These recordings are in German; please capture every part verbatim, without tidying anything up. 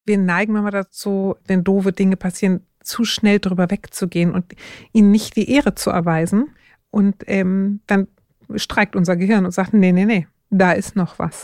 wir neigen manchmal dazu, wenn doofe Dinge passieren, zu schnell drüber wegzugehen und ihnen nicht die Ehre zu erweisen. Und ähm, dann streikt unser Gehirn und sagt, nee, nee, nee, da ist noch was.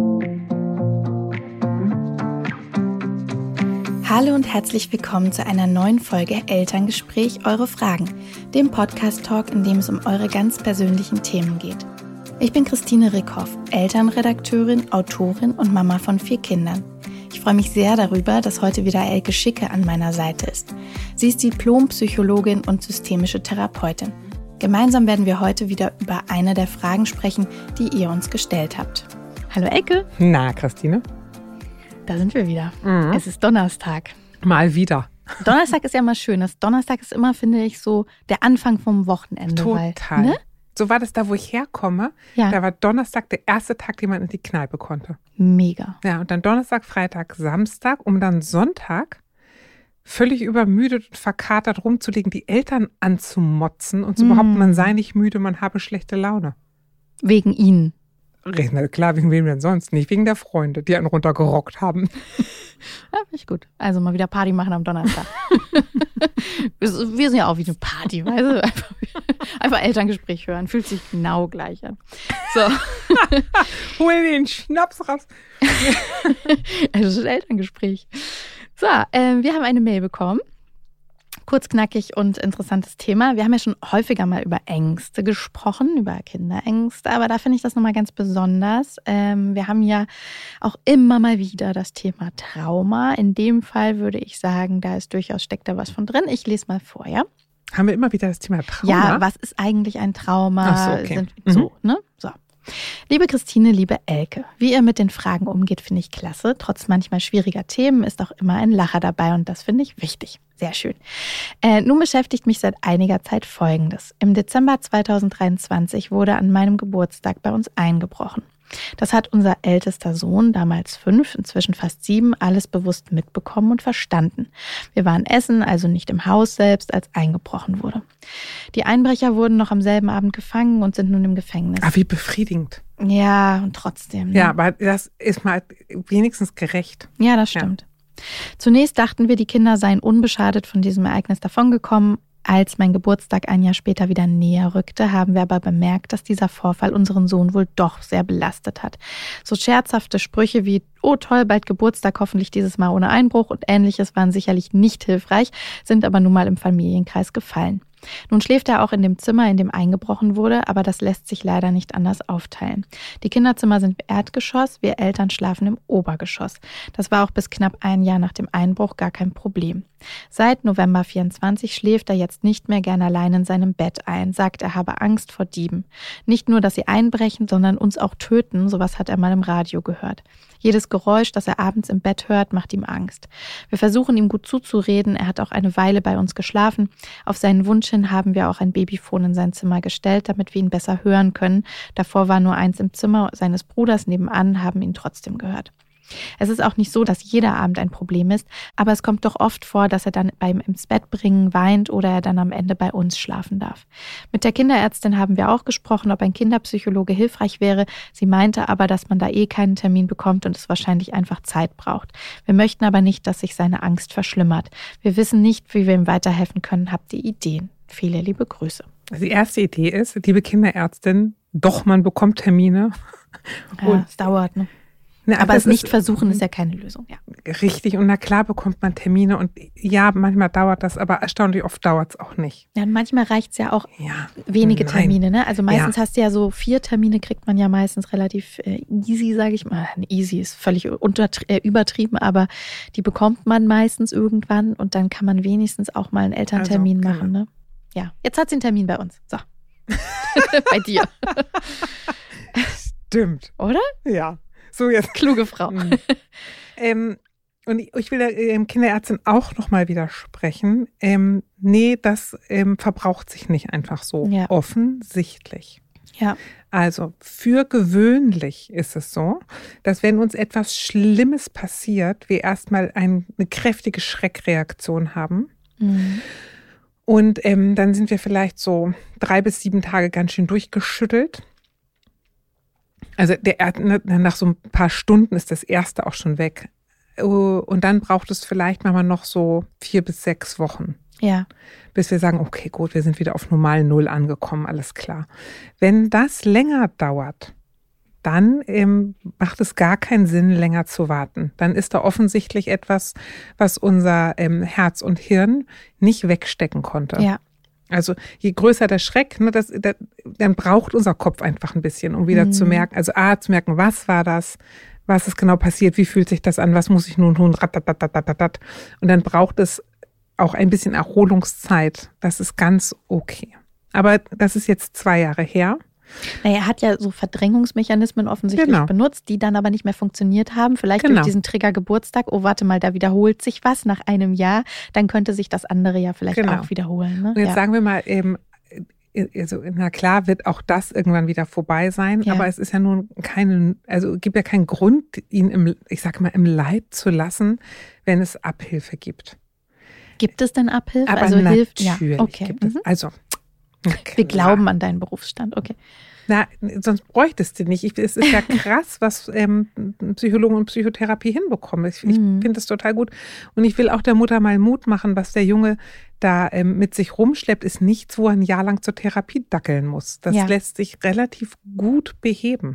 Hallo und herzlich willkommen zu einer neuen Folge Elterngespräch, eure Fragen, dem Podcast-Talk, in dem es um eure ganz persönlichen Themen geht. Ich bin Christine Rickhoff, Elternredakteurin, Autorin und Mama von vier Kindern. Ich freue mich sehr darüber, dass heute wieder Elke Schicke an meiner Seite ist. Sie ist Diplompsychologin und systemische Therapeutin. Gemeinsam werden wir heute wieder über eine der Fragen sprechen, die ihr uns gestellt habt. Hallo Elke. Na, Christine? Da sind wir wieder. Mhm. Es ist Donnerstag. Mal wieder. Donnerstag ist ja mal schön. Das Donnerstag ist immer, finde ich, so der Anfang vom Wochenende. Total. Weil, ne? So war das da, wo ich herkomme. Ja. Da war Donnerstag der erste Tag, den man in die Kneipe konnte. Mega. Ja, und dann Donnerstag, Freitag, Samstag, um dann Sonntag völlig übermüdet und verkatert rumzulegen, die Eltern anzumotzen und zu Mm. behaupten, man sei nicht müde, man habe schlechte Laune. Wegen ihnen. Na klar, wegen wem denn sonst? Nicht wegen der Freunde, die einen runtergerockt haben. Ja, finde ich gut. Also mal wieder Party machen am Donnerstag. wir sind ja auch wie eine Party, weißt du? Einfach, einfach Elterngespräch hören. Fühlt sich genau gleich an. So. Hol den Schnaps raus. Also das ist ein Elterngespräch. So, äh, wir haben eine Mail bekommen. Kurz, knackig und interessantes Thema. Wir haben ja schon häufiger mal über Ängste gesprochen, über Kinderängste, aber da finde ich das nochmal ganz besonders. Ähm, wir haben ja auch immer mal wieder das Thema Trauma. In dem Fall würde ich sagen, da ist durchaus, steckt da was von drin. Ich lese mal vor, ja? Haben wir immer wieder das Thema Trauma? Ja, was ist eigentlich ein Trauma? Ach so, okay. Sind, Mhm. so, ne? So. Liebe Christine, liebe Elke, wie ihr mit den Fragen umgeht, finde ich klasse. Trotz manchmal schwieriger Themen ist auch immer ein Lacher dabei und das finde ich wichtig. Sehr schön. Äh, nun beschäftigt mich seit einiger Zeit Folgendes. Im Dezember zweitausenddreiundzwanzig wurde an meinem Geburtstag bei uns eingebrochen. Das hat unser ältester Sohn, damals fünf, inzwischen fast sieben, alles bewusst mitbekommen und verstanden. Wir waren essen, also nicht im Haus selbst, als eingebrochen wurde. Die Einbrecher wurden noch am selben Abend gefangen und sind nun im Gefängnis. Ah, wie befriedigend. Ja, und trotzdem. Ne? Ja, aber das ist mal wenigstens gerecht. Ja, das stimmt. Ja. Zunächst dachten wir, die Kinder seien unbeschadet von diesem Ereignis davongekommen. Als mein Geburtstag ein Jahr später wieder näher rückte, haben wir aber bemerkt, dass dieser Vorfall unseren Sohn wohl doch sehr belastet hat. So scherzhafte Sprüche wie, oh toll, bald Geburtstag, hoffentlich dieses Mal ohne Einbruch und Ähnliches waren sicherlich nicht hilfreich, sind aber nun mal im Familienkreis gefallen. Nun schläft er auch in dem Zimmer, in dem eingebrochen wurde, aber das lässt sich leider nicht anders aufteilen. Die Kinderzimmer sind im Erdgeschoss, wir Eltern schlafen im Obergeschoss. Das war auch bis knapp ein Jahr nach dem Einbruch gar kein Problem. Seit November vierundzwanzig schläft er jetzt nicht mehr gern allein in seinem Bett ein, sagt, er habe Angst vor Dieben. Nicht nur, dass sie einbrechen, sondern uns auch töten, sowas hat er mal im Radio gehört. Jedes Geräusch, das er abends im Bett hört, macht ihm Angst. Wir versuchen ihm gut zuzureden, er hat auch eine Weile bei uns geschlafen. Auf seinen Wunsch hin haben wir auch ein Babyphone in sein Zimmer gestellt, damit wir ihn besser hören können. Davor war nur eins im Zimmer seines Bruders nebenan, haben ihn trotzdem gehört. Es ist auch nicht so, dass jeder Abend ein Problem ist, aber es kommt doch oft vor, dass er dann beim ins Bett bringen weint oder er dann am Ende bei uns schlafen darf. Mit der Kinderärztin haben wir auch gesprochen, ob ein Kinderpsychologe hilfreich wäre. Sie meinte aber, dass man da eh keinen Termin bekommt und es wahrscheinlich einfach Zeit braucht. Wir möchten aber nicht, dass sich seine Angst verschlimmert. Wir wissen nicht, wie wir ihm weiterhelfen können. Habt ihr Ideen? Viele liebe Grüße. Also die erste Idee ist, liebe Kinderärztin, doch, man bekommt Termine. Ja, Und es dauert, ne? Na, Aber es nicht ist, versuchen ist ja keine Lösung. Ja. Richtig, und na klar bekommt man Termine und ja, manchmal dauert das, aber erstaunlich oft dauert es auch nicht. Ja, und manchmal reicht es ja auch ja, wenige nein. Termine, ne? Also meistens Ja. hast du ja so vier Termine, kriegt man ja meistens relativ äh, easy, sage ich mal. Easy ist völlig untertri- äh, übertrieben, aber die bekommt man meistens irgendwann und dann kann man wenigstens auch mal einen Elterntermin Also, machen, ne? Ja, jetzt hat sie einen Termin bei uns. So. Bei dir. Stimmt. Oder? Ja. So jetzt. Kluge Frau. Mhm. ähm, und ich, ich will der ähm, Kinderärztin auch nochmal widersprechen. Ähm, nee, das ähm, verbraucht sich nicht einfach so. Ja. Offensichtlich. Ja. Also für gewöhnlich ist es so, dass wenn uns etwas Schlimmes passiert, wir erstmal ein, eine kräftige Schreckreaktion haben. Mhm. Und ähm, dann sind wir vielleicht so drei bis sieben Tage ganz schön durchgeschüttelt. Also der, nach so ein paar Stunden ist das Erste auch schon weg. Und dann braucht es vielleicht manchmal noch so vier bis sechs Wochen. Ja. Bis wir sagen, okay, gut, wir sind wieder auf normal Null angekommen, alles klar. Wenn das länger dauert, dann ähm, macht es gar keinen Sinn, länger zu warten. Dann ist da offensichtlich etwas, was unser ähm, Herz und Hirn nicht wegstecken konnte. Ja. Also je größer der Schreck, ne, das, das, dann braucht unser Kopf einfach ein bisschen, um wieder mhm. zu merken, also A, zu merken, was war das, was ist genau passiert, wie fühlt sich das an, was muss ich nun tun, ratatatatatatat. Und dann braucht es auch ein bisschen Erholungszeit. Das ist ganz okay. Aber das ist jetzt zwei Jahre her. Naja, er hat ja so Verdrängungsmechanismen offensichtlich genau. benutzt, die dann aber nicht mehr funktioniert haben. Vielleicht genau. durch diesen Trigger Geburtstag, oh warte mal, da wiederholt sich was nach einem Jahr. Dann könnte sich das andere ja vielleicht genau. auch wiederholen. Ne? Und jetzt ja. sagen wir mal eben, also, na klar wird auch das irgendwann wieder vorbei sein, ja. aber es ist ja nun keine, also gibt ja keinen Grund, ihn im, ich sag mal, im Leid zu lassen, wenn es Abhilfe gibt. Gibt es denn Abhilfe? Aber also natürlich hilft, ja. okay. gibt es. Also, wir glauben an deinen Berufsstand, okay. Na, sonst bräuchtest du nicht. Ich, es ist ja krass, was ähm, Psychologen und Psychotherapie hinbekommen. Ich, ich Mhm. finde das total gut. Und ich will auch der Mutter mal Mut machen, was der Junge da ähm, mit sich rumschleppt, ist nichts, wo er ein Jahr lang zur Therapie dackeln muss. Das Ja. lässt sich relativ gut beheben.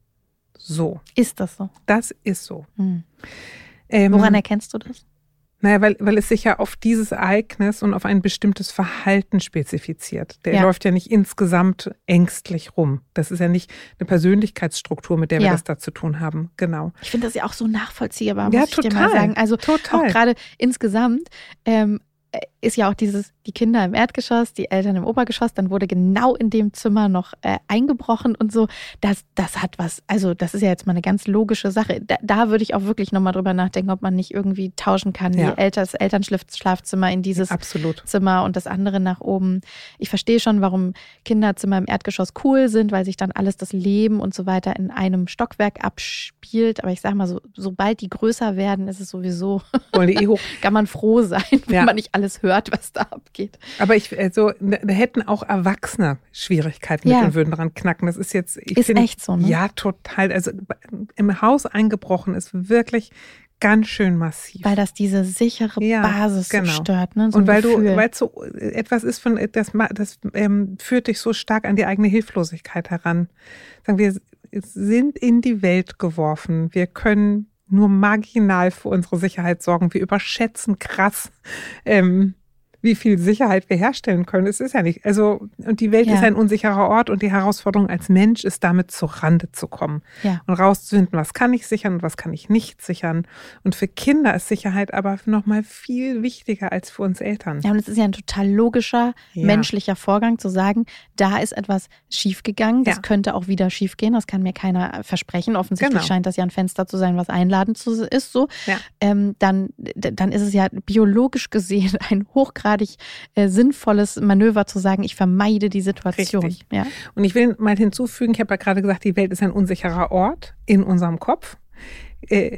So, Ist das so? das ist so. Mhm. Ähm, Woran erkennst du das? Naja, weil, weil es sich ja auf dieses Ereignis und auf ein bestimmtes Verhalten spezifiziert. Der Ja. läuft ja nicht insgesamt ängstlich rum. Das ist ja nicht eine Persönlichkeitsstruktur, mit der wir Ja. das da zu tun haben. Genau. Ich finde das ja auch so nachvollziehbar, muss Ja, ich dir total. mal sagen. Also Total. auch gerade insgesamt ähm, ist ja auch dieses, die Kinder im Erdgeschoss, die Eltern im Obergeschoss, dann wurde genau in dem Zimmer noch äh, eingebrochen und so. Das, das hat was, also das ist ja jetzt mal eine ganz logische Sache. Da, da würde ich auch wirklich nochmal drüber nachdenken, ob man nicht irgendwie tauschen kann. Ja. Die Eltern, das Elternschlafzimmer in dieses Absolut. Zimmer und das andere nach oben. Ich verstehe schon, warum Kinderzimmer im Erdgeschoss cool sind, weil sich dann alles das Leben und so weiter in einem Stockwerk abspielt. Aber ich sag mal, so, sobald die größer werden, ist es sowieso, Wollen die eh hoch. kann man froh sein, wenn Ja. man nicht alles hört, was da abgeht. Aber ich, also, da hätten auch Erwachsene Schwierigkeiten mit Ja. und würden daran knacken. Das ist jetzt, ich Ist finde, echt so, ne? Ja, total. Also im Haus eingebrochen ist wirklich ganz schön massiv. Weil das diese sichere Ja, Basis so genau. stört, ne? So und ein weil Gefühl. du, weil es so etwas ist von, das, das ähm, führt dich so stark an die eigene Hilflosigkeit heran. Sagen wir, sind in die Welt geworfen. Wir können nur marginal für unsere Sicherheit sorgen. Wir überschätzen krass, ähm, wie viel Sicherheit wir herstellen können. Es ist ja nicht, also, und die Welt Ja. ist ein unsicherer Ort und die Herausforderung als Mensch ist damit zur Rande zu kommen Ja. und rauszufinden, was kann ich sichern und was kann ich nicht sichern. Und für Kinder ist Sicherheit aber nochmal viel wichtiger als für uns Eltern. Ja, und es ist ja ein total logischer, Ja. menschlicher Vorgang zu sagen, da ist etwas schiefgegangen, das Ja. könnte auch wieder schiefgehen, das kann mir keiner versprechen. Offensichtlich Genau. scheint das ja ein Fenster zu sein, was einladend zu, ist. So. Ja. Ähm, dann, dann ist es ja biologisch gesehen ein hochgradig äh, sinnvolles Manöver zu sagen, ich vermeide die Situation. Richtig. Ja. Und ich will mal hinzufügen, ich habe ja gerade gesagt, die Welt ist ein unsicherer Ort in unserem Kopf. Äh,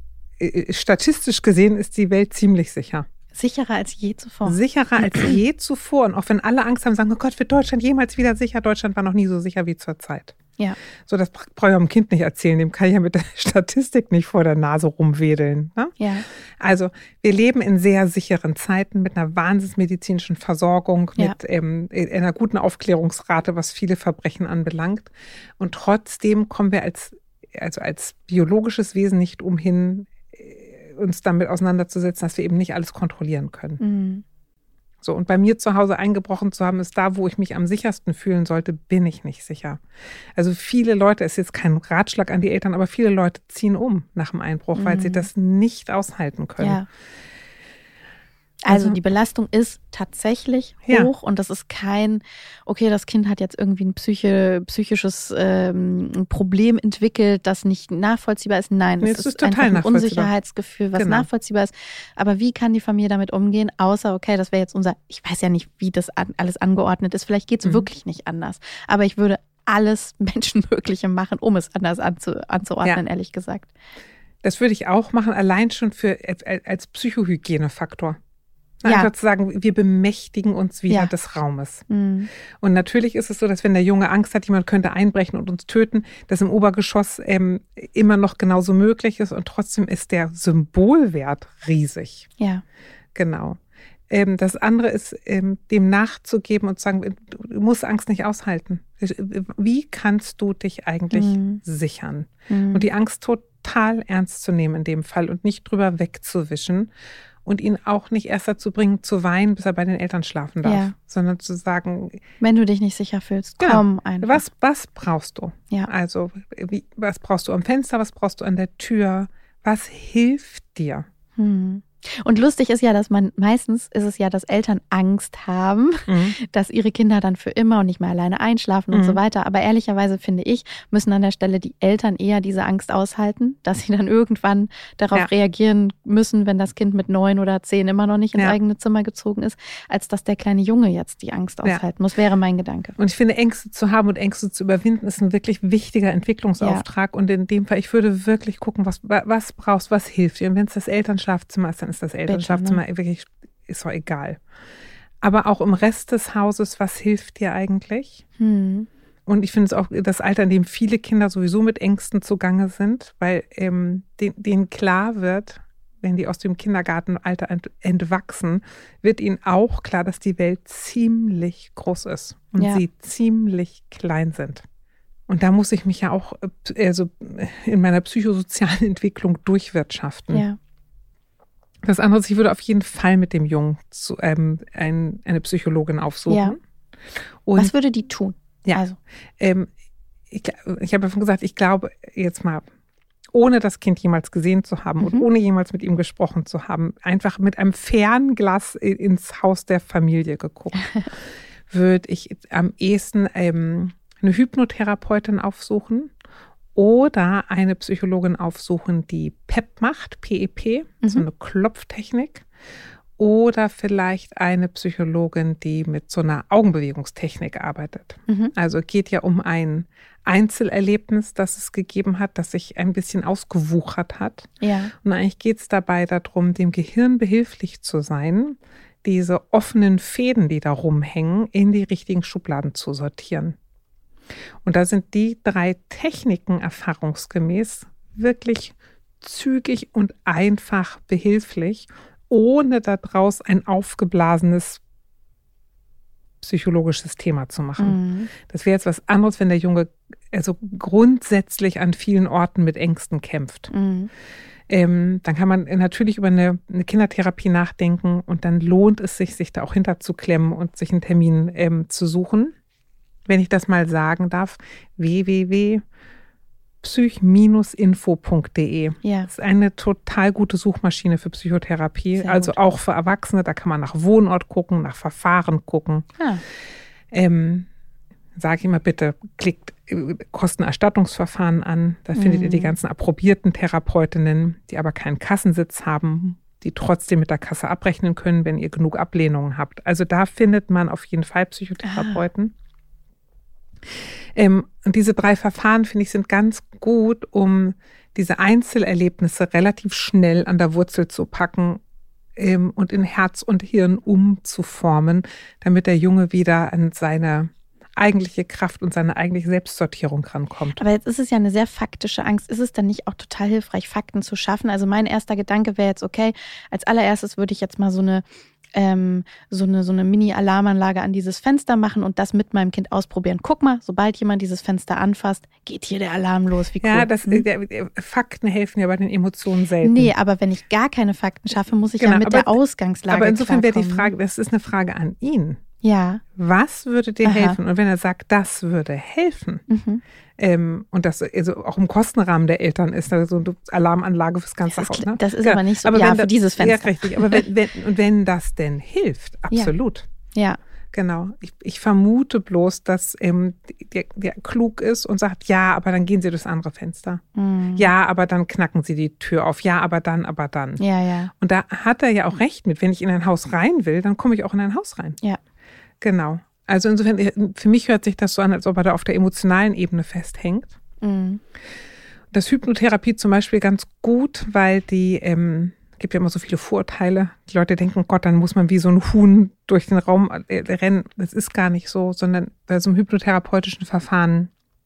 äh, statistisch gesehen ist die Welt ziemlich sicher. Sicherer als je zuvor. Sicherer als je zuvor. Und auch wenn alle Angst haben, sagen, oh Gott, wird Deutschland jemals wieder sicher? Deutschland war noch nie so sicher wie zur Zeit. Ja. So, das brauche ich auch dem Kind nicht erzählen. Dem kann ich ja mit der Statistik nicht vor der Nase rumwedeln. Ne? Ja. Also, wir leben in sehr sicheren Zeiten mit einer wahnsinnsmedizinischen Versorgung, Ja. mit ähm, einer guten Aufklärungsrate, was viele Verbrechen anbelangt. Und trotzdem kommen wir als, also als biologisches Wesen nicht umhin, uns damit auseinanderzusetzen, dass wir eben nicht alles kontrollieren können. Mhm. So, und bei mir zu Hause eingebrochen zu haben, ist da, wo ich mich am sichersten fühlen sollte, bin ich nicht sicher. Also viele Leute, ist jetzt kein Ratschlag an die Eltern, aber viele Leute ziehen um nach dem Einbruch, weil Mhm. sie das nicht aushalten können. Ja. Also, Also- die Belastung ist tatsächlich Ja. hoch und das ist kein, okay, das Kind hat jetzt irgendwie ein Psyche, psychisches ähm, Problem entwickelt, das nicht nachvollziehbar ist. Nein, Nee, es es ist, ist total einfach ein nachvollziehbar. Unsicherheitsgefühl, was Genau. nachvollziehbar ist. Aber wie kann die Familie damit umgehen, außer, okay, das wäre jetzt unser, ich weiß ja nicht, wie das an, alles angeordnet ist, vielleicht geht es Mhm. wirklich nicht anders. Aber ich würde alles Menschenmögliche machen, um es anders anzu, anzuordnen, Ja. ehrlich gesagt. Das würde ich auch machen, allein schon für als Psychohygienefaktor. Ja. Einfach Ja. zu sagen, wir bemächtigen uns wieder Ja. des Raumes. Mhm. Und natürlich ist es so, dass wenn der Junge Angst hat, jemand könnte einbrechen und uns töten, das im Obergeschoss ähm, immer noch genauso möglich ist und trotzdem ist der Symbolwert riesig. Ja. Genau. Ähm, das andere ist, ähm, dem nachzugeben und zu sagen, du musst Angst nicht aushalten. Wie kannst du dich eigentlich Mhm. sichern? Mhm. Und die Angst total ernst zu nehmen in dem Fall und nicht drüber wegzuwischen. Und ihn auch nicht erst dazu bringen, zu weinen, bis er bei den Eltern schlafen darf, Ja. sondern zu sagen, Wenn du dich nicht sicher fühlst, Genau. komm einfach. was, was brauchst du? Ja. Also, wie, was brauchst du am Fenster, was brauchst du an der Tür? Was hilft dir? Hm. Und lustig ist ja, dass man, meistens ist es ja, dass Eltern Angst haben, Mhm. dass ihre Kinder dann für immer und nicht mehr alleine einschlafen und Mhm. so weiter. Aber ehrlicherweise finde ich, müssen an der Stelle die Eltern eher diese Angst aushalten, dass sie dann irgendwann darauf Ja. reagieren müssen, wenn das Kind mit neun oder zehn immer noch nicht ins Ja. eigene Zimmer gezogen ist, als dass der kleine Junge jetzt die Angst Ja. aushalten muss, wäre mein Gedanke. Und ich finde, Ängste zu haben und Ängste zu überwinden, ist ein wirklich wichtiger Entwicklungsauftrag. Und in dem Fall, ich würde wirklich gucken, was, was brauchst, was hilft dir. Und wenn es das Elternschlafzimmer ist, dann ist das Elternschlafzimmer wirklich, ist doch egal. Aber auch im Rest des Hauses, was hilft dir eigentlich? Hm. Und ich finde es auch das Alter, in dem viele Kinder sowieso mit Ängsten zugange sind, weil ähm, den, denen klar wird, wenn die aus dem Kindergartenalter ent, entwachsen, wird ihnen auch klar, dass die Welt ziemlich groß ist und Ja. sie ziemlich klein sind. Und da muss ich mich ja auch äh, also in meiner psychosozialen Entwicklung durchwirtschaften. Ja. Das andere ist, ich würde auf jeden Fall mit dem Jungen zu, ähm, ein, eine Psychologin aufsuchen. Ja. Und Was würde die tun? Ja. Also, ähm, ich, ich habe ja schon gesagt, ich glaube jetzt mal, ohne das Kind jemals gesehen zu haben Mhm. und ohne jemals mit ihm gesprochen zu haben, einfach mit einem Fernglas ins Haus der Familie geguckt, würde ich am ehesten ähm, eine Hypnotherapeutin aufsuchen oder eine Psychologin aufsuchen, die P E P macht, P E P, Mhm. so eine Klopftechnik. Oder vielleicht eine Psychologin, die mit so einer Augenbewegungstechnik arbeitet. mhm. Also geht ja um ein Einzelerlebnis, das es gegeben hat, das sich ein bisschen ausgewuchert hat. Ja. Und eigentlich geht es dabei darum, dem Gehirn behilflich zu sein, diese offenen Fäden, die da rumhängen, in die richtigen Schubladen zu sortieren. Und da sind die drei Techniken erfahrungsgemäß wirklich zügig und einfach behilflich, ohne daraus ein aufgeblasenes psychologisches Thema zu machen. Mhm. Das wäre jetzt was anderes, wenn der Junge also grundsätzlich an vielen Orten mit Ängsten kämpft. Mhm. Ähm, dann kann man natürlich über eine, eine Kindertherapie nachdenken und dann lohnt es sich, sich da auch hinterzuklemmen und sich einen Termin ähm, zu suchen. Wenn ich das mal sagen darf, w w w punkt psych Bindestrich info punkt d e. Ja. Das ist eine total gute Suchmaschine für Psychotherapie, Sehr also gut. auch für Erwachsene. Da kann man nach Wohnort gucken, nach Verfahren gucken. Ah. Ähm, sage ich immer bitte, klickt äh, Kostenerstattungsverfahren an. Da findet Mhm. ihr die ganzen approbierten Therapeutinnen, die aber keinen Kassensitz haben, die trotzdem mit der Kasse abrechnen können, wenn ihr genug Ablehnungen habt. Also da findet man auf jeden Fall Psychotherapeuten. Ähm, und diese drei Verfahren, finde ich, sind ganz gut, um diese Einzelerlebnisse relativ schnell an der Wurzel zu packen ähm, und in Herz und Hirn umzuformen, damit der Junge wieder an seine eigentliche Kraft und seine eigentliche Selbstsortierung rankommt. Aber jetzt ist es ja eine sehr faktische Angst. Ist es dann nicht auch total hilfreich, Fakten zu schaffen? Also mein erster Gedanke wäre jetzt, okay, als allererstes würde ich jetzt mal so eine ähm, so eine, so eine Mini-Alarmanlage an dieses Fenster machen und das mit meinem Kind ausprobieren. Guck mal, sobald jemand dieses Fenster anfasst, geht hier der Alarm los. Wie cool. Ja, das, Hm? der, der, Fakten helfen ja bei den Emotionen selten. Nee, aber wenn ich gar keine Fakten schaffe, muss ich Genau, ja mit aber- der Ausgangslage Aber insofern wäre die klarkommen. Frage, das ist eine Frage an ihn. Ja. Was würde dir Aha. helfen? Und wenn er sagt, das würde helfen, Mhm. ähm, und das also auch im Kostenrahmen der Eltern ist, also eine Alarmanlage fürs ganze Das ist, Haus. Ne? das ist Ja, aber nicht so, aber ja, wenn für das- dieses Fenster. Ja, richtig. Aber wenn, wenn, und wenn das denn hilft, absolut. Ja. Genau. Ich, ich vermute bloß, dass ähm, der, der klug ist und sagt, ja, aber dann gehen Sie durchs andere Fenster. Mhm. Ja, aber dann knacken Sie die Tür auf. Ja, aber dann, aber dann. Ja, ja. Und da hat er ja auch recht mit. Wenn ich in ein Haus rein will, dann komme ich auch in ein Haus rein. Ja. Genau. Also insofern, für mich hört sich das so an, als ob er da auf der emotionalen Ebene festhängt. Mhm. Das Hypnotherapie zum Beispiel ganz gut, weil die ähm, gibt ja immer so viele Vorurteile. Die Leute denken, Gott, dann muss man wie so ein Huhn durch den Raum rennen. Das ist gar nicht so, sondern bei so einem hypnotherapeutischen Verfahren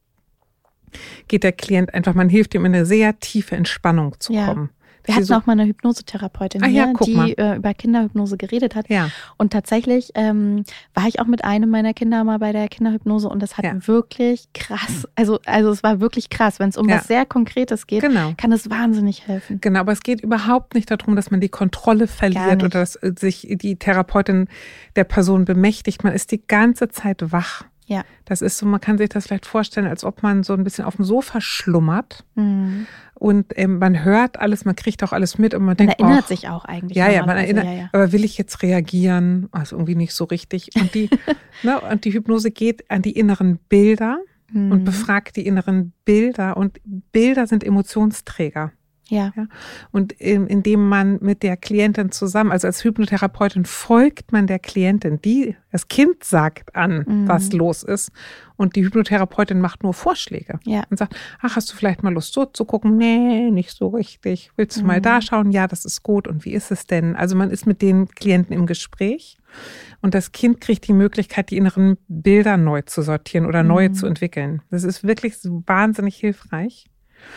geht der Klient einfach, man hilft ihm in eine sehr tiefe Entspannung zu ja. kommen. Wir hatten so auch mal eine Hypnosetherapeutin ah, hier, ja, die äh, über Kinderhypnose geredet hat. Ja. Und tatsächlich ähm, war ich auch mit einem meiner Kinder mal bei der Kinderhypnose und das hat ja. wirklich krass, also, also es war wirklich krass. Wenn es um ja. was sehr Konkretes geht, genau. kann es wahnsinnig helfen. Genau, aber es geht überhaupt nicht darum, dass man die Kontrolle verliert oder dass sich die Therapeutin der Person bemächtigt. Man ist die ganze Zeit wach. Ja. Das ist so, man kann sich das vielleicht vorstellen, als ob man so ein bisschen auf dem Sofa schlummert mhm. und ähm, man hört alles, man kriegt auch alles mit und man, man denkt, erinnert oh, sich auch eigentlich. Ja, ja, man erinnert, ja, ja. aber will ich jetzt reagieren? Also irgendwie nicht so richtig. Und die, ne, und die Hypnose geht an die inneren Bilder mhm. und befragt die inneren Bilder und Bilder sind Emotionsträger. Ja. ja. Und in, indem man mit der Klientin zusammen, also als Hypnotherapeutin folgt man der Klientin, die, das Kind sagt an, mhm. was los ist und die Hypnotherapeutin macht nur Vorschläge ja. und sagt, ach, hast du vielleicht mal Lust so zu gucken? Nee, nicht so richtig. Willst du mhm. mal da schauen? Ja, das ist gut. Und wie ist es denn? Also man ist mit den Klienten im Gespräch und das Kind kriegt die Möglichkeit, die inneren Bilder neu zu sortieren oder mhm. neue zu entwickeln. Das ist wirklich so wahnsinnig hilfreich.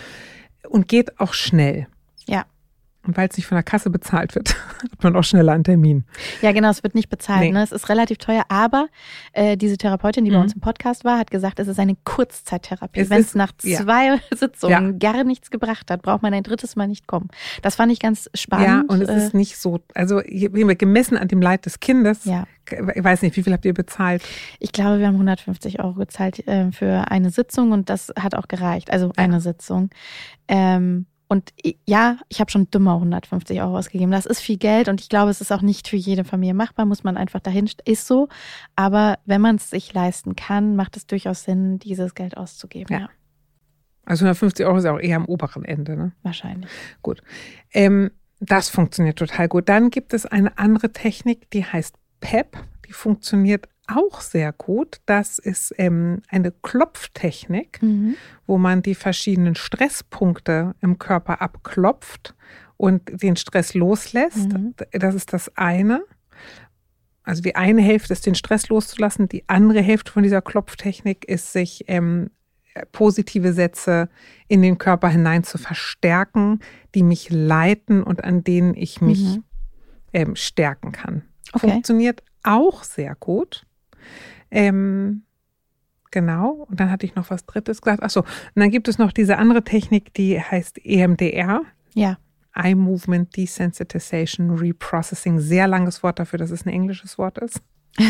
Und geht auch schnell. Ja. Und weil es nicht von der Kasse bezahlt wird, hat man auch schneller einen Termin. Ja, genau, es wird nicht bezahlt. Nee. Ne? Es ist relativ teuer, aber äh, diese Therapeutin, die mhm. bei uns im Podcast war, hat gesagt, es ist eine Kurzzeittherapie. Wenn es nach zwei ja. Sitzungen ja. gar nichts gebracht hat, braucht man ein drittes Mal nicht kommen. Das fand ich ganz spannend. Ja, und es äh, ist nicht so, also gemessen an dem Leid des Kindes, ja. ich weiß nicht, wie viel habt ihr bezahlt? Ich glaube, wir haben hundertfünfzig Euro gezahlt äh, für eine Sitzung und das hat auch gereicht, also eine ja. Sitzung. Ähm, Und ja, ich habe schon dümmer hundertfünfzig Euro ausgegeben. Das ist viel Geld und ich glaube, es ist auch nicht für jede Familie machbar, muss man einfach dahin, ist so. Aber wenn man es sich leisten kann, macht es durchaus Sinn, dieses Geld auszugeben. Ja. Ja. Also hundertfünfzig Euro ist auch eher am oberen Ende, ne? Wahrscheinlich. Gut. Ähm, das funktioniert total gut. Dann gibt es eine andere Technik, die heißt P E P. Die funktioniert auch sehr gut. Das ist ähm, eine Klopftechnik, mhm. wo man die verschiedenen Stresspunkte im Körper abklopft und den Stress loslässt. Mhm. Das ist das eine. Also die eine Hälfte ist, den Stress loszulassen. Die andere Hälfte von dieser Klopftechnik ist, sich ähm, positive Sätze in den Körper hinein zu verstärken, die mich leiten und an denen ich mich mhm. ähm, stärken kann. Okay. Funktioniert auch sehr gut. Ähm, genau, und dann hatte ich noch was Drittes gesagt. Achso, und dann gibt es noch diese andere Technik, die heißt E M D R. Ja. Eye Movement Desensitization Reprocessing. Sehr langes Wort dafür, dass es ein englisches Wort ist.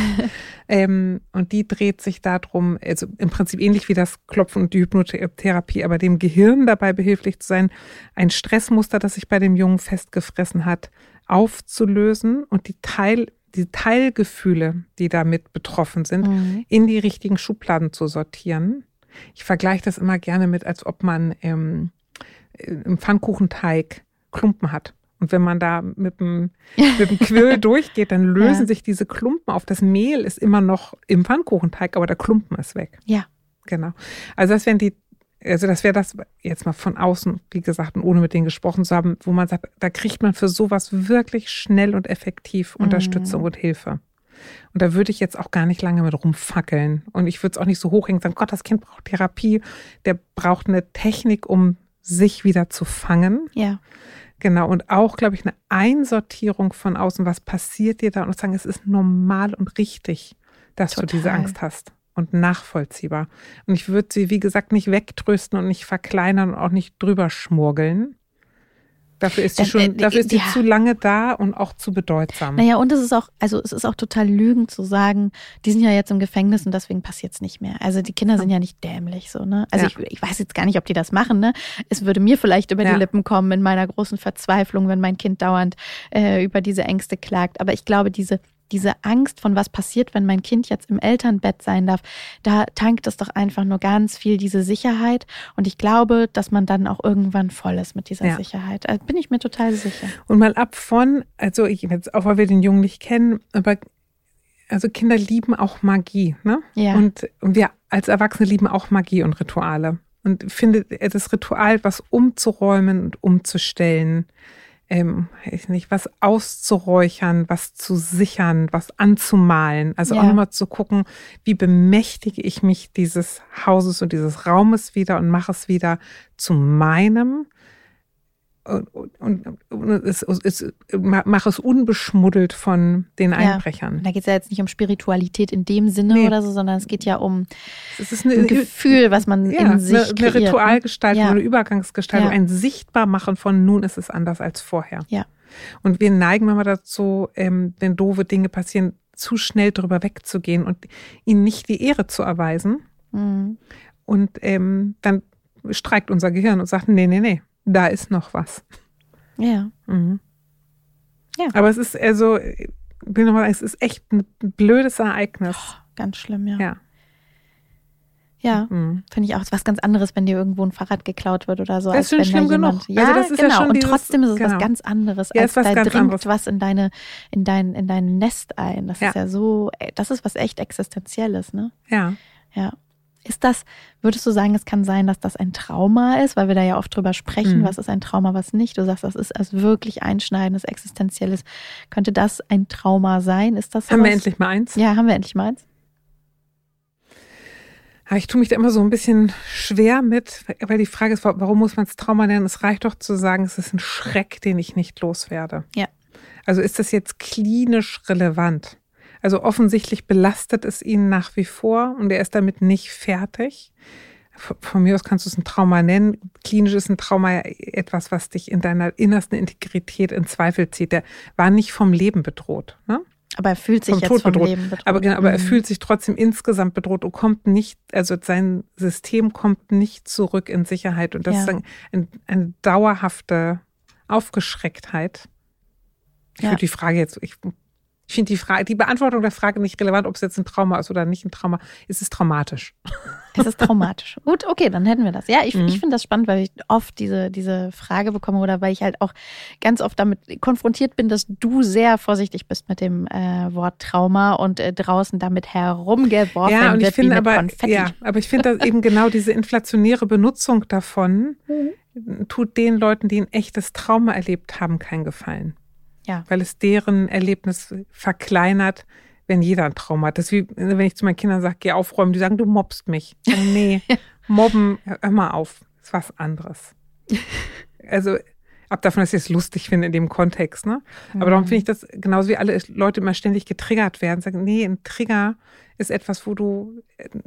ähm, und die dreht sich darum, also im Prinzip ähnlich wie das Klopfen und die Hypnotherapie, aber dem Gehirn dabei behilflich zu sein, ein Stressmuster, das sich bei dem Jungen festgefressen hat, aufzulösen und die Teil die Teilgefühle, die damit betroffen sind, mhm. in die richtigen Schubladen zu sortieren. Ich vergleiche das immer gerne mit, als ob man ähm, im Pfannkuchenteig Klumpen hat. Und wenn man da mit dem, mit dem Quill durchgeht, dann lösen ja. sich diese Klumpen auf. Das Mehl ist immer noch im Pfannkuchenteig, aber der Klumpen ist weg. Ja. Genau. Also das wären die Also das wäre das jetzt mal von außen, wie gesagt, und ohne mit denen gesprochen zu haben, wo man sagt, da kriegt man für sowas wirklich schnell und effektiv Unterstützung mhm. und Hilfe. Und da würde ich jetzt auch gar nicht lange mit rumfackeln. Und ich würde es auch nicht so hochhängen und sagen, Gott, das Kind braucht Therapie. Der braucht eine Technik, um sich wieder zu fangen. Ja. Genau. Und auch, glaube ich, eine Einsortierung von außen. Was passiert dir da? Und sagen, es ist normal und richtig, dass Total. du diese Angst hast. Und nachvollziehbar. Und ich würde sie, wie gesagt, nicht wegtrösten und nicht verkleinern und auch nicht drüber schmurgeln. Dafür ist sie schon, äh, dafür ist sie ja. zu lange da und auch zu bedeutsam. Naja, und es ist auch, also es ist auch total Lügen zu sagen, die sind ja jetzt im Gefängnis und deswegen passiert es nicht mehr. Also die Kinder ja. sind ja nicht dämlich so, ne? Also ja. ich, ich weiß jetzt gar nicht, ob die das machen, ne? Es würde mir vielleicht über ja. die Lippen kommen in meiner großen Verzweiflung, wenn mein Kind dauernd äh, über diese Ängste klagt. Aber ich glaube, diese Diese Angst von was passiert, wenn mein Kind jetzt im Elternbett sein darf, da tankt es doch einfach nur ganz viel diese Sicherheit. Und ich glaube, dass man dann auch irgendwann voll ist mit dieser ja. Sicherheit. Also bin ich mir total sicher. Und mal ab von, also ich jetzt auch, weil wir den Jungen nicht kennen, aber also Kinder lieben auch Magie, ne? Ja. Und, und wir als Erwachsene lieben auch Magie und Rituale. Und ich finde, das Ritual, was umzuräumen und umzustellen, ähm, ich nicht, was auszuräuchern, was zu sichern, was anzumalen. Also Ja. auch nochmal zu gucken, wie bemächtige ich mich dieses Hauses und dieses Raumes wieder und mache es wieder zu meinem. Und, und, und, und es, es, mache es unbeschmuddelt von den Einbrechern. Ja. Da geht es ja jetzt nicht um Spiritualität in dem Sinne Nee. oder so, sondern es geht ja um Es ist eine, ein Gefühl, was man ja, in sich eine, kreiert. eine Ritualgestaltung, Ja. eine Übergangsgestaltung, Ja. ein Sichtbarmachen von nun ist es anders als vorher. Ja. Und wir neigen manchmal dazu, ähm, wenn doofe Dinge passieren, zu schnell drüber wegzugehen und ihnen nicht die Ehre zu erweisen. Mhm. Und Und ähm, dann streikt unser Gehirn und sagt, nee, nee, nee, da ist noch was. Ja. Mhm. Ja. Aber es ist also, ich will nochmal sagen, es ist echt ein blödes Ereignis. Ganz schlimm, ja. Ja. Ja, Mhm. finde ich auch was ganz anderes, wenn dir irgendwo ein Fahrrad geklaut wird oder so. Das ist als schon wenn da schlimm jemand, genug. Ja, Also das ist ja genau. schon Und dieses- trotzdem ist es genau. was ganz anderes, Ja, als ist was da ganz dringt anderes. was in deine, in dein, in dein Nest ein. Das Ja. ist ja so, ey, das ist was echt Existenzielles, ne? Ja. Ja. Ist das, würdest du sagen, es kann sein, dass das ein Trauma ist, weil wir da ja oft drüber sprechen, Mhm. was ist ein Trauma, was nicht? Du sagst, das ist als wirklich einschneidendes, existenzielles. Könnte das ein Trauma sein? Ist das Haben wir sowas? endlich mal eins? Ja, haben wir endlich mal eins? Ja, ich tue mich da immer so ein bisschen schwer mit, weil die Frage ist, warum muss man es Trauma nennen? Es reicht doch zu sagen, es ist ein Schreck, den ich nicht loswerde. Ja. Also ist das jetzt klinisch relevant? Also offensichtlich belastet es ihn nach wie vor und er ist damit nicht fertig. Von mir aus kannst du es ein Trauma nennen. Klinisch ist ein Trauma ja etwas, was dich in deiner innersten Integrität in Zweifel zieht. Der war nicht vom Leben bedroht, ne? Aber er fühlt sich Vom jetzt Tod vom bedroht. Leben bedroht. Aber genau, aber er Mhm. fühlt sich trotzdem insgesamt bedroht und kommt nicht, also sein System kommt nicht zurück in Sicherheit. Und das Ja. ist ein, ein, eine dauerhafte Aufgeschrecktheit. Ich Ja. würde die Frage jetzt, ich, ich finde die Frage, die Beantwortung der Frage nicht relevant, ob es jetzt ein Trauma ist oder nicht ein Trauma. Es ist traumatisch. Es ist traumatisch. Gut, okay, dann hätten wir das. Ja, ich, Mhm. ich finde das spannend, weil ich oft diese, diese Frage bekomme oder weil ich halt auch ganz oft damit konfrontiert bin, dass du sehr vorsichtig bist mit dem äh, Wort Trauma und äh, draußen damit herumgeworfen Ja, und ich wird wie finde mit aber, Konfetti. ja, aber ich finde, dass eben genau diese inflationäre Benutzung davon tut den Leuten, die ein echtes Trauma erlebt haben, keinen Gefallen. Ja. Weil es deren Erlebnis verkleinert, wenn jeder ein Trauma hat. Das ist wie, wenn ich zu meinen Kindern sage, geh aufräumen, die sagen, du mobbst mich. Ich sage, nee, mobben, hör mal auf, ist was anderes. Also, ab davon, dass ich es lustig finde in dem Kontext, ne? Aber Mhm. darum finde ich das, genauso wie alle Leute immer ständig getriggert werden, sagen, nee, ein Trigger ist etwas, wo du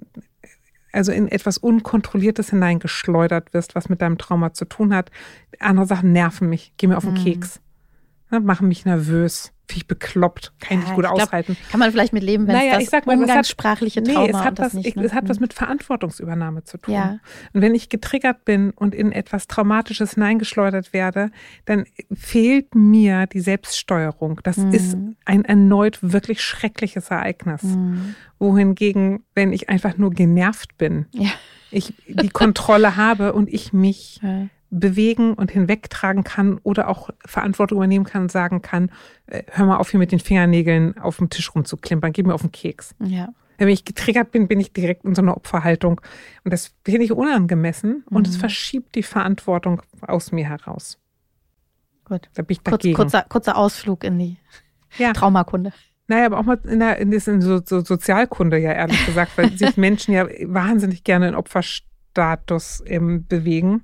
also in etwas Unkontrolliertes hineingeschleudert wirst, was mit deinem Trauma zu tun hat. Andere Sachen nerven mich, gehen mir auf den Mhm. Keks. Ne, machen mich nervös, finde ich bekloppt, kann ich Ja, nicht gut ich glaub, aushalten. Kann man vielleicht mit leben, wenn Naja, es ich das sag mal, das hat- umgangssprachliche Nee, Trauma es hat, und das was, nicht. ich, Ne? es hat was mit Verantwortungsübernahme zu tun. Ja. Und wenn ich getriggert bin und in etwas Traumatisches hineingeschleudert werde, dann fehlt mir die Selbststeuerung. Das Mhm. ist ein erneut wirklich schreckliches Ereignis. Mhm. Wohingegen, wenn ich einfach nur genervt bin, Ja. ich die Kontrolle habe und ich mich Ja. bewegen und hinwegtragen kann oder auch Verantwortung übernehmen kann und sagen kann, äh, hör mal auf, hier mit den Fingernägeln auf dem Tisch rumzuklimpern, gib mir auf den Keks. Ja. Wenn ich getriggert bin, bin ich direkt in so einer Opferhaltung. Und das finde ich unangemessen und es Mhm. verschiebt die Verantwortung aus mir heraus. Gut. Da bin ich Kurz, dagegen. kurzer, kurzer Ausflug in die ja. Traumakunde. Naja, aber auch mal in der, in der so, so Sozialkunde, ja, ehrlich gesagt, weil sich Menschen ja wahnsinnig gerne in Opferstatus ähm, bewegen.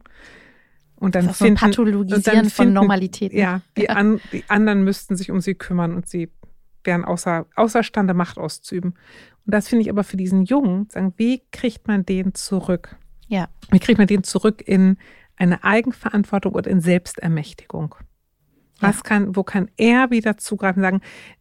Und dann Das ist so ein finden, Pathologisieren und dann von finden, Normalitäten. Ja, die, an, die anderen müssten sich um sie kümmern und sie wären außer, außerstande, Macht auszuüben. Und das finde ich aber für diesen Jungen, sagen, wie kriegt man den zurück? Ja. Wie kriegt man den zurück in eine Eigenverantwortung und in Selbstermächtigung? Was Ja. kann, wo kann er wieder zugreifen und sagen,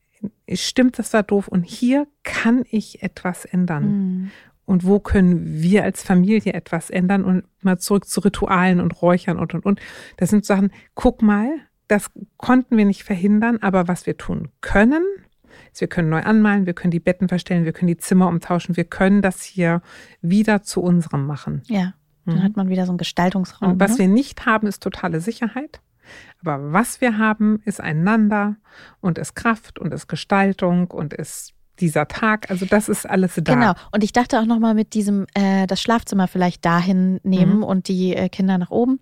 stimmt, das war doof und hier kann ich etwas ändern? Mhm. Und wo können wir als Familie etwas ändern und mal zurück zu Ritualen und Räuchern und, und, und. Das sind Sachen, guck mal, das konnten wir nicht verhindern, aber was wir tun können, ist, wir können neu anmalen, wir können die Betten verstellen, wir können die Zimmer umtauschen, wir können das hier wieder zu unserem machen. Ja. Dann Mhm. hat man wieder so einen Gestaltungsraum. Und was ne? wir nicht haben, ist totale Sicherheit. Aber was wir haben, ist einander und ist Kraft und ist Gestaltung und ist dieser Tag. Also das ist alles da. Genau. Und ich dachte auch nochmal mit diesem, äh, das Schlafzimmer vielleicht dahin nehmen Mhm. und die äh, Kinder nach oben.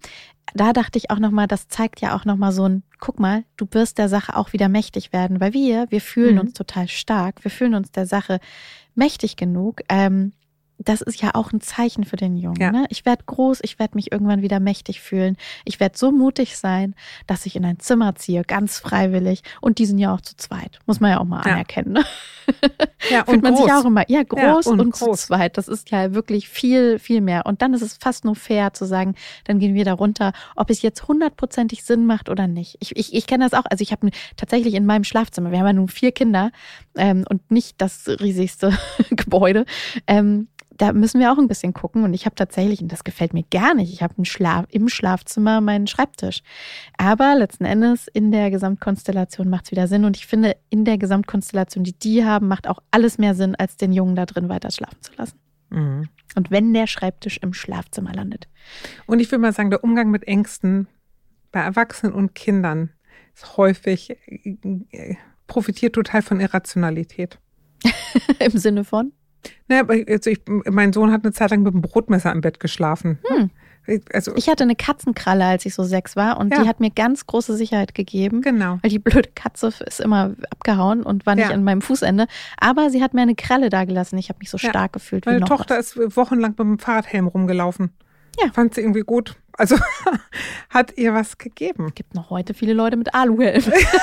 da dachte ich auch nochmal, das zeigt ja auch nochmal so ein, guck mal, du wirst der Sache auch wieder mächtig werden, weil wir, wir fühlen mhm. uns total stark, wir fühlen uns der Sache mächtig genug. Ähm, das ist ja auch ein Zeichen für den Jungen. Ja. Ne? Ich werde groß, ich werde mich irgendwann wieder mächtig fühlen. Ich werde so mutig sein, dass ich in ein Zimmer ziehe, ganz freiwillig. Und die sind ja auch zu zweit, muss man ja auch mal ja. anerkennen. Ne? Ja, und Fühlt man groß. sich auch immer, ja, groß ja, und, und groß. zu zweit. Das ist ja wirklich viel, viel mehr. Und dann ist es fast nur fair zu sagen, dann gehen wir da runter, ob es jetzt hundertprozentig Sinn macht oder nicht. Ich, ich, ich kenne das auch. Also ich habe tatsächlich in meinem Schlafzimmer, wir haben ja nun vier Kinder ähm, und nicht das riesigste Gebäude, ähm, da müssen wir auch ein bisschen gucken. Und ich habe tatsächlich, und das gefällt mir gar nicht, ich habe einen Schlaf, im Schlafzimmer meinen Schreibtisch. Aber letzten Endes in der Gesamtkonstellation macht es wieder Sinn. Und ich finde, in der Gesamtkonstellation, die die haben, macht auch alles mehr Sinn, als den Jungen da drin weiter schlafen zu lassen. Mhm. Und wenn der Schreibtisch im Schlafzimmer landet. Und ich würde mal sagen, der Umgang mit Ängsten bei Erwachsenen und Kindern ist häufig, äh, profitiert total von Irrationalität. Im Sinne von? Naja, also ich, mein Sohn hat eine Zeit lang mit einem Brotmesser im Bett geschlafen. Hm. Also, ich hatte eine Katzenkralle, als ich so sechs war und ja. die hat mir ganz große Sicherheit gegeben. Genau. Weil die blöde Katze ist immer abgehauen und war nicht ja. an meinem Fußende. Aber sie hat mir eine Kralle dagelassen. Ich habe mich so ja. stark gefühlt. Meine wie noch Tochter was. ist wochenlang mit dem Fahrradhelm rumgelaufen. Ja. Fand sie irgendwie gut. Also hat ihr was gegeben. Es gibt noch heute viele Leute mit Aluhelm.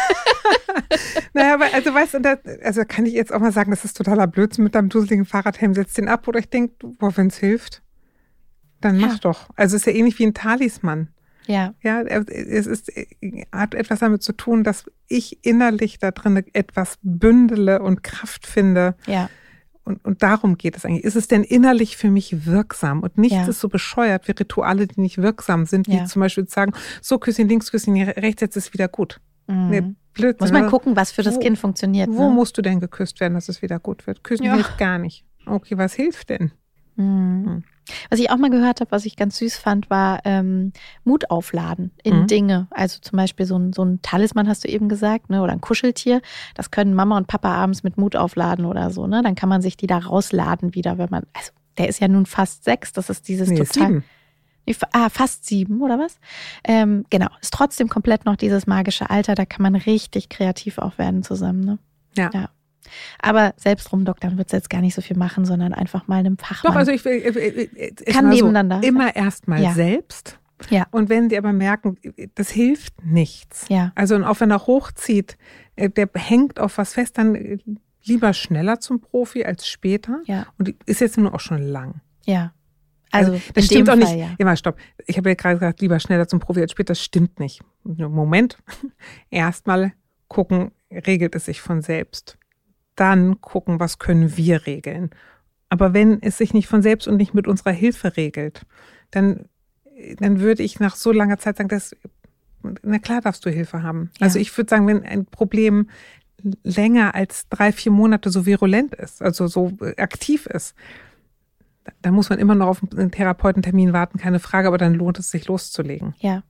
Naja, aber also weißt du, da, also kann ich jetzt auch mal sagen, das ist totaler Blödsinn mit deinem dusseligen Fahrradhelm, setz den ab oder ich denke, wenn es hilft, dann mach ja. doch. Also es ist ja ähnlich wie ein Talisman. Ja. Ja, es ist, hat etwas damit zu tun, dass ich innerlich da drin etwas bündele und Kraft finde. Ja. Und, und darum geht es eigentlich. Ist es denn innerlich für mich wirksam? Und nichts ja. ist so bescheuert wie Rituale, die nicht wirksam sind, wie ja. zum Beispiel zu sagen, so Küsschen links, Küsschen rechts, jetzt ist wieder gut. Mhm. Nee, Blödsinn. Muss man gucken, was für das wo, Kind funktioniert. Wo ne? musst du denn geküsst werden, dass es wieder gut wird? Küssen ja. hilft gar nicht. Okay, was hilft denn? Mhm. Mhm. Was ich auch mal gehört habe, was ich ganz süß fand, war ähm, Mut aufladen in mhm. Dinge. Also zum Beispiel so ein, so ein Talisman, hast du eben gesagt, ne? Oder ein Kuscheltier. Das können Mama und Papa abends mit Mut aufladen oder so. Ne? Dann kann man sich die da rausladen wieder, wenn man, also der ist ja nun fast sechs, das ist dieses nee, total... Sieben. Ah, fast sieben, oder was? Ähm, genau, ist trotzdem komplett noch dieses magische Alter, da kann man richtig kreativ auch werden zusammen. Ne? Ja. ja. Aber selbst rumdoktern wird es jetzt gar nicht so viel machen, sondern einfach mal einem Fachmann. Doch, also ich, ich, ich, ich kann nebeneinander. So, immer erstmal ja. selbst. Ja. Und wenn die aber merken, das hilft nichts. Ja. Also und auch wenn er hochzieht, der hängt auf was fest, dann lieber schneller zum Profi als später. Ja. Und ist jetzt nur auch schon lang. Ja. Also, also das stimmt auch Fall, nicht. Ja, ja mal stopp. Ich habe ja gerade gesagt, lieber schneller zum Profi als später. Das stimmt nicht. Moment. Erstmal gucken, regelt es sich von selbst. Dann gucken, was können wir regeln. Aber wenn es sich nicht von selbst und nicht mit unserer Hilfe regelt, dann, dann würde ich nach so langer Zeit sagen, dass, na klar darfst du Hilfe haben. Ja. Also ich würde sagen, wenn ein Problem länger als drei, vier Monate so virulent ist, also so aktiv ist, da muss man immer noch auf einen Therapeutentermin warten, keine Frage, aber dann lohnt es sich loszulegen. Ja.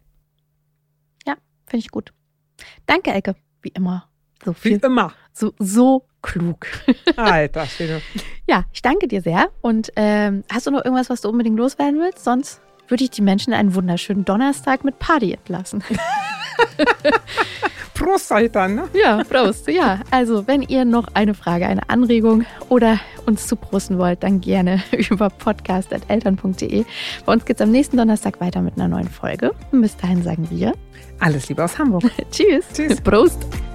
Ja, finde ich gut. Danke, Elke, wie immer. So viel, wie immer. So, so klug. Alter, Schwede. Ja, ich danke dir sehr. Und ähm, hast du noch irgendwas, was du unbedingt loswerden willst? Sonst würde ich die Menschen einen wunderschönen Donnerstag mit Party entlassen. Prost seid dann, ne? Ja, Prost. Ja, also wenn ihr noch eine Frage, eine Anregung oder uns zuprosten wollt, dann gerne über podcast at eltern punkt de. Bei uns geht es am nächsten Donnerstag weiter mit einer neuen Folge. Und bis dahin sagen wir alles Liebe aus Hamburg. Tschüss. Tschüss. Prost.